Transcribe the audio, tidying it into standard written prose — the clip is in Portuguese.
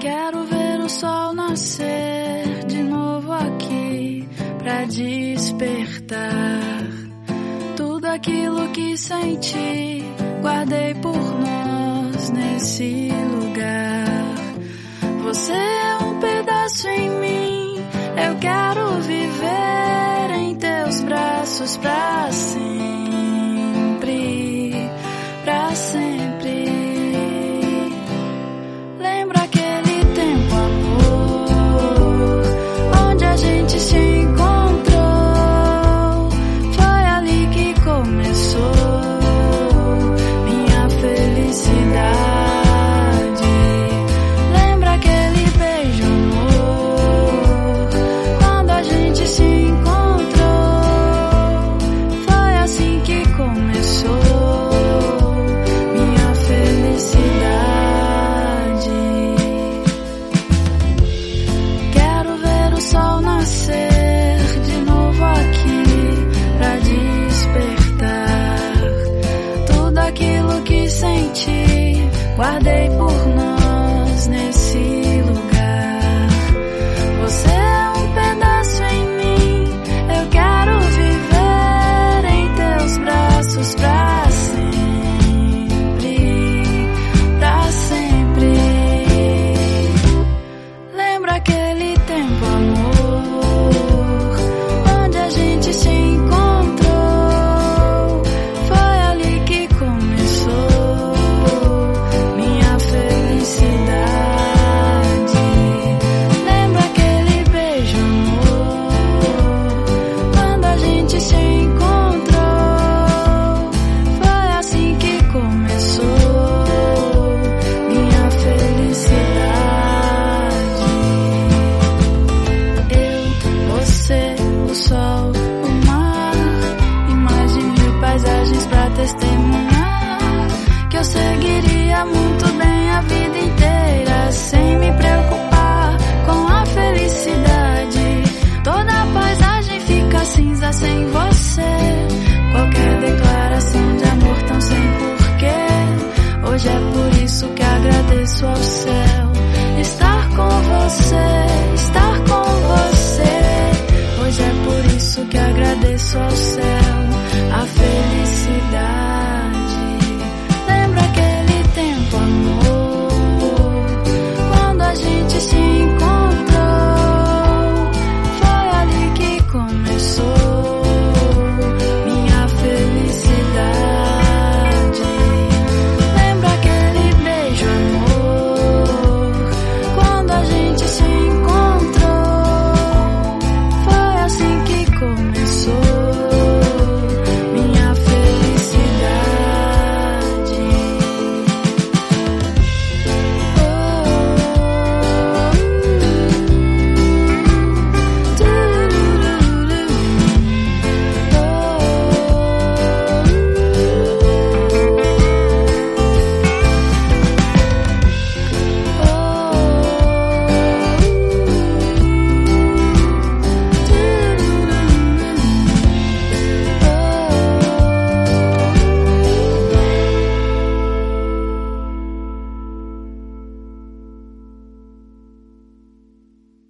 Quero ver o sol nascer de novo aqui pra despertar tudo aquilo que senti, guardei por nós nesse lugar. Você é um pedaço em mim, eu quero viver em teus braços pra sempre, pra sempre. Lembra aquele tempo, amor, onde a gente se encontrou? Foi ali que começou minha felicidade. Lembra aquele beijo, amor, quando a gente se encontrou? Foi assim que começou minha felicidade. Quero ver o sol nascer de novo aqui pra despertar tudo aquilo que senti, guardei por nós nesse lugar. Você é um pedaço em mim, eu quero viver em teus braços pra sempre, pra sempre. Lembra aquele tempo, amor, onde a gente se encontrou? Foi ali que começou minha felicidade. Lembra aquele beijo, amor, quando a gente se encontrou? Foi assim que começou minha felicidade. Eu, você, o sol, o mar e mais de 1000 paisagens pra testemunhar que eu seguiria muito bem a vida inteira sem me preocupar com a felicidade. Toda a paisagem fica cinza sem você, qualquer declaração de amor tão sem porquê. Hoje é por isso que agradeço ao céu estar com você, estar com você. Hoje é por isso que agradeço ao céu